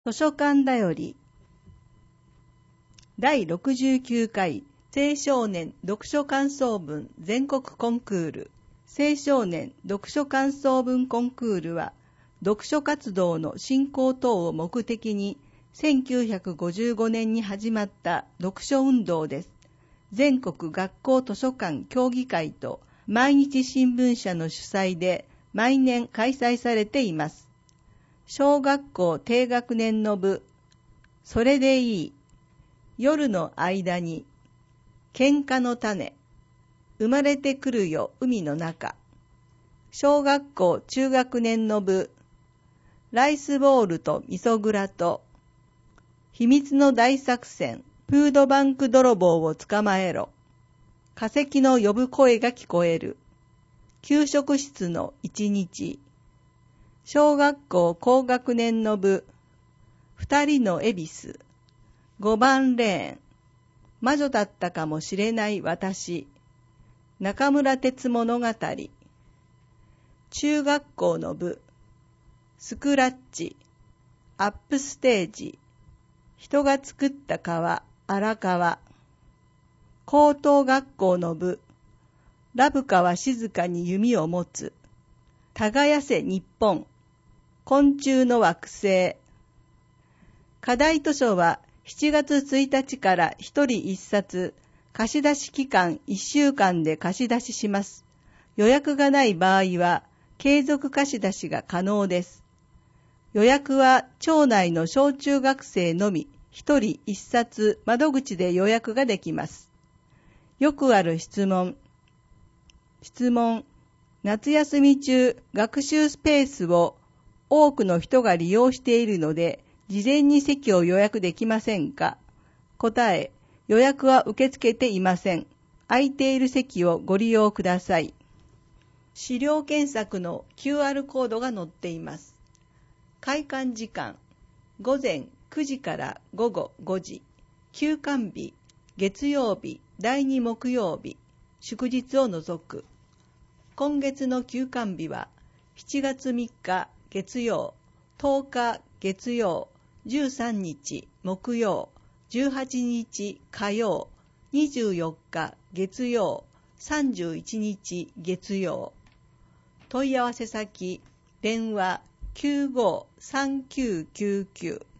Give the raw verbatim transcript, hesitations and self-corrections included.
図書館だよりだいろくじゅうきゅうかい青少年読書感想文全国コンクール。青少年読書感想文コンクールは読書活動の振興等を目的にせんきゅうひゃくごじゅうごねんに始まった読書運動です。全国学校図書館協議会と毎日新聞社の主催で毎年開催されています。小学校低学年の部、それでいい、夜の間に、喧嘩の種、生まれてくるよ海の中。小学校中学年の部、ライスボールと味噌蔵と、秘密の大作戦、フードバンク泥棒を捕まえろ。化石の呼ぶ声が聞こえる。給食室の一日。小学校高学年の部、二人の恵比寿。五番レーン。魔女だったかもしれない私。中村哲物語。中学校の部、スクラッチ。アップステージ。人が作った川、荒川。高等学校の部、ラブカは静かに弓を持つ。耕せ日本。昆虫の惑星。課題図書はしちがつついたちからひとりいっさつ、貸し出し期間いっしゅうかんで貸し出しします。予約がない場合は継続貸し出しが可能です。予約は町内の小中学生のみひとりいっさつ窓口で予約ができます。よくある質問。質問。夏休み中、学習スペースを多くの人が利用しているので、事前に席を予約できませんか？答え、予約は受け付けていません。空いている席をご利用ください。資料検索の キューアール コードが載っています。開館時間、ごぜんくじからごごごじ、休館日、月曜日、だいに木曜日、祝日を除く。今月の休館日はしちがつみっか月曜、とおか月曜、じゅうさんにち木曜、じゅうはちにち火曜、にじゅうよっか月曜、さんじゅういちにち月曜。問い合わせ先、電話 きゅうごさんきゅうきゅうきゅう